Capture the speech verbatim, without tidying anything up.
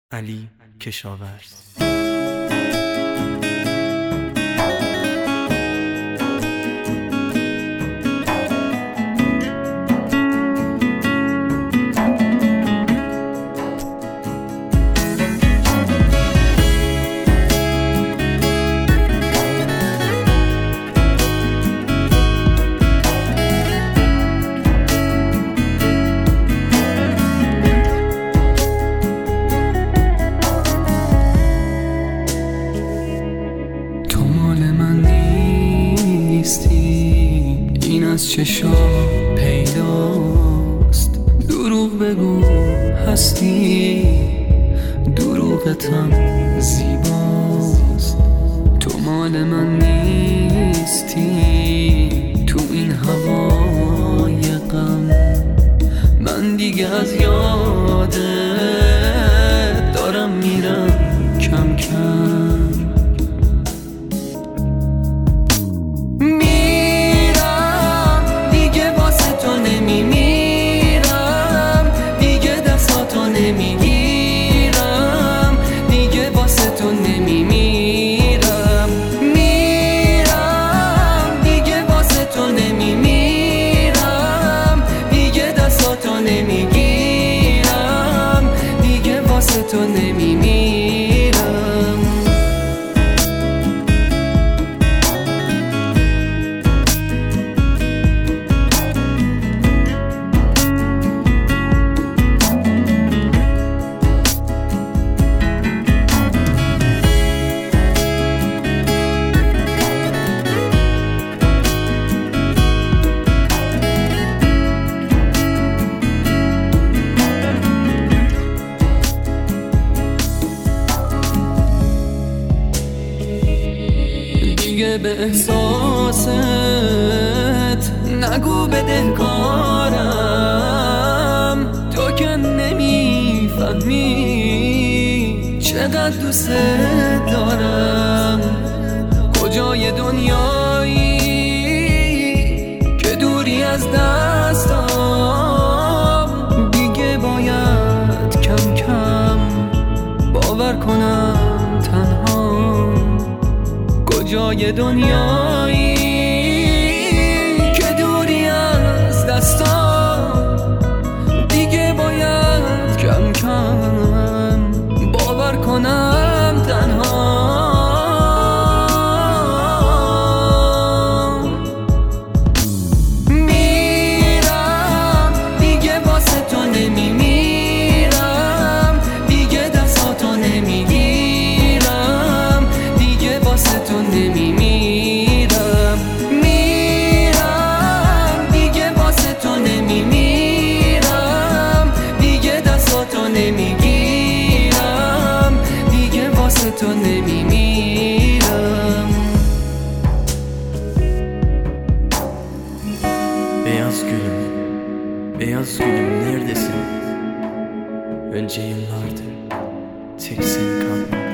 علی کشاورز. این از چشا پیداست، دروغ بگو هستی، دروغتم زیباست. تو مال من نیستی، تو این هوای غم من دیگه از یادت دارم میرم کم کم. تو نمیمیرم. دیگه به احساست نگو بدهکارم، تو که نمیفهمی چقدر دوست دارم. کجای دنیایی که دوری از دستم، دیگه باید کم کم باور کنم تنها. کجای دنیایی که دوری از دستم، دیگه باید کم کم باور کنم تنها. میرم دیگه واسه تو نمیمیرم، دیگه دستاتو نمیگیرم، دیگه واسه تو نمیمیرم. میرم دیگه واسه تو نمیمیرم، دیگه دستاتو نمیگیرم، دیگه واسه تو نمیمیرم. Beyaz gülüm, beyaz gülüm neredesin? Önce yıllardır teksin kalbim.